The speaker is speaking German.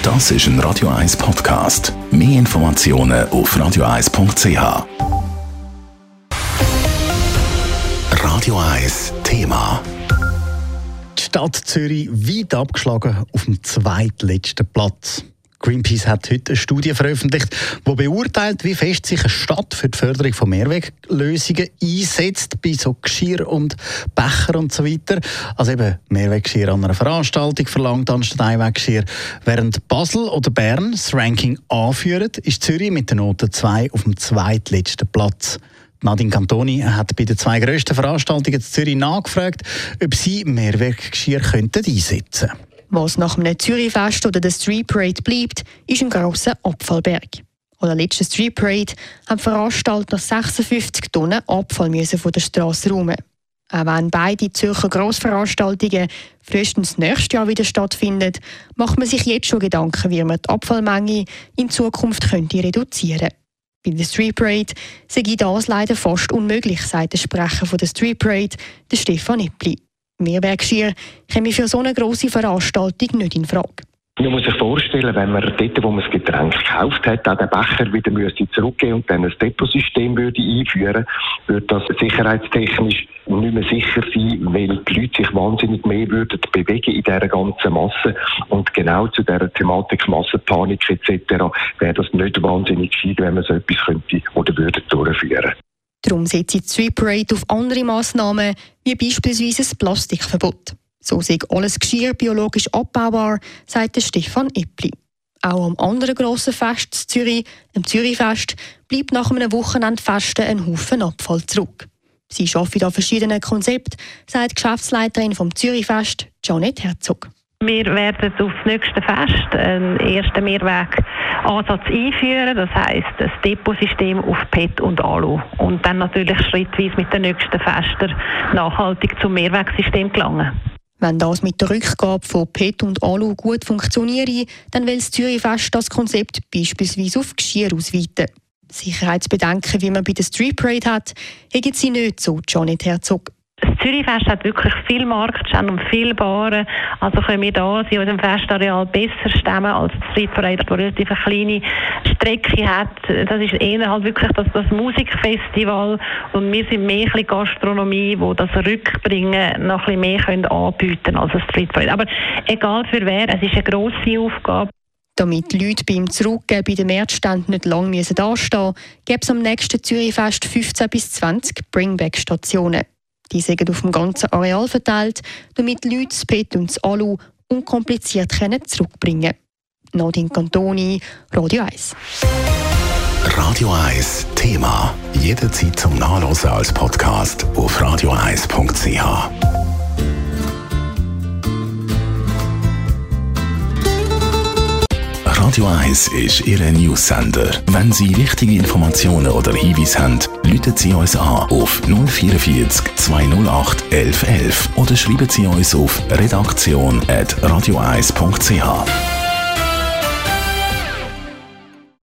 Das ist ein Radio 1 Podcast. Mehr Informationen auf radio1.ch. Radio 1 Thema. Die Stadt Zürich weit abgeschlagen auf dem zweitletzten Platz. Greenpeace hat heute eine Studie veröffentlicht, die beurteilt, wie fest sich eine Stadt für die Förderung von Mehrweglösungen einsetzt, bei so Geschirr und Becher und so weiter. Also eben Mehrweggeschirr an einer Veranstaltung verlangt anstatt Einweggeschirr. Während Basel oder Bern das Ranking anführen, ist Zürich mit der Note 2 auf dem zweitletzten Platz. Nadine Cantoni hat bei den zwei grössten Veranstaltungen in Zürich nachgefragt, ob sie Mehrweggeschirr einsetzen könnten. Was nach einem Zürich-Fest oder der Street Parade bleibt, ist ein grosser Abfallberg. An der letzten Street Parade haben Veranstalter 56 Tonnen Abfall von der Straße räumen. Auch wenn beide Zürcher Grossveranstaltungen frühestens nächstes Jahr wieder stattfinden, macht man sich jetzt schon Gedanken, wie man die Abfallmenge in Zukunft reduzieren könnte. Bei der Street Parade sei das leider fast unmöglich, sagt der Sprecher der Street Parade, der Stefan Eppli. Mehrweggeschirr käme für so eine grosse Veranstaltung nicht in Frage. Man muss sich vorstellen, wenn man dort, wo man das Getränk gekauft hat, auch den Becher wieder zurückgeben und dann ein Deposystem einführen würde das sicherheitstechnisch nicht mehr sicher sein, weil die Leute sich wahnsinnig mehr würden bewegen in dieser ganzen Masse. Und genau zu dieser Thematik Massenpanik etc. wäre das nicht wahnsinnig viel, wenn man so etwas könnte oder würde durchführen. Darum setzt die Street Parade auf andere Massnahmen, wie beispielsweise ein Plastikverbot. So sei alles Geschirr biologisch abbaubar, sagt der Stefan Eppli. Auch am anderen grossen Fest in Zürich, dem Zürichfest, bleibt nach einem Wochenendfesten ein Haufen Abfall zurück. Sie arbeitet an verschiedenen Konzepten, sagt die Geschäftsleiterin vom Zürichfest, Janet Herzog. Wir werden auf das nächste Fest einen ersten Mehrwegansatz einführen, das heisst ein Deposystem auf PET und Alu. Und dann natürlich schrittweise mit den nächsten Festen nachhaltig zum Mehrwegsystem gelangen. Wenn das mit der Rückgabe von PET und Alu gut funktioniere, dann will das Zürichfest das Konzept beispielsweise auf Geschirr ausweiten. Sicherheitsbedenken, wie man bei der Street Parade hat, haben sie nicht, so Janet Herzog. Das Zürichfest hat wirklich viel Marktstände und viele Baren. Also können wir da in unserem Festareal besser stemmen als die Street Parade, die relativ eine kleine Strecke hat. Das ist eher halt wirklich das Musikfestival. Und wir sind mehr ein bisschen Gastronomie, die das Rückbringen noch ein bisschen mehr anbieten können als das Street Parade. Aber egal für wer, es ist eine grosse Aufgabe. Damit die Leute beim Zurückgeben bei den Märzständen nicht lange dastehen müssen, gibt es am nächsten Zürichfest 15 bis 20 Bringback-Stationen. Die sind auf dem ganzen Areal verteilt, damit die Leute das PET und das Alu unkompliziert zurückbringen können. Nadine Cantoni, Radio 1. Radio 1 Thema. Jederzeit zum Nachlesen als Podcast auf radio1.ch. Radio 1 ist Ihr News-Sender. Wenn Sie wichtige Informationen oder Hinweise haben, rufen Sie uns an auf 044 208 1111 oder schreiben Sie uns auf redaktion@radio1.ch.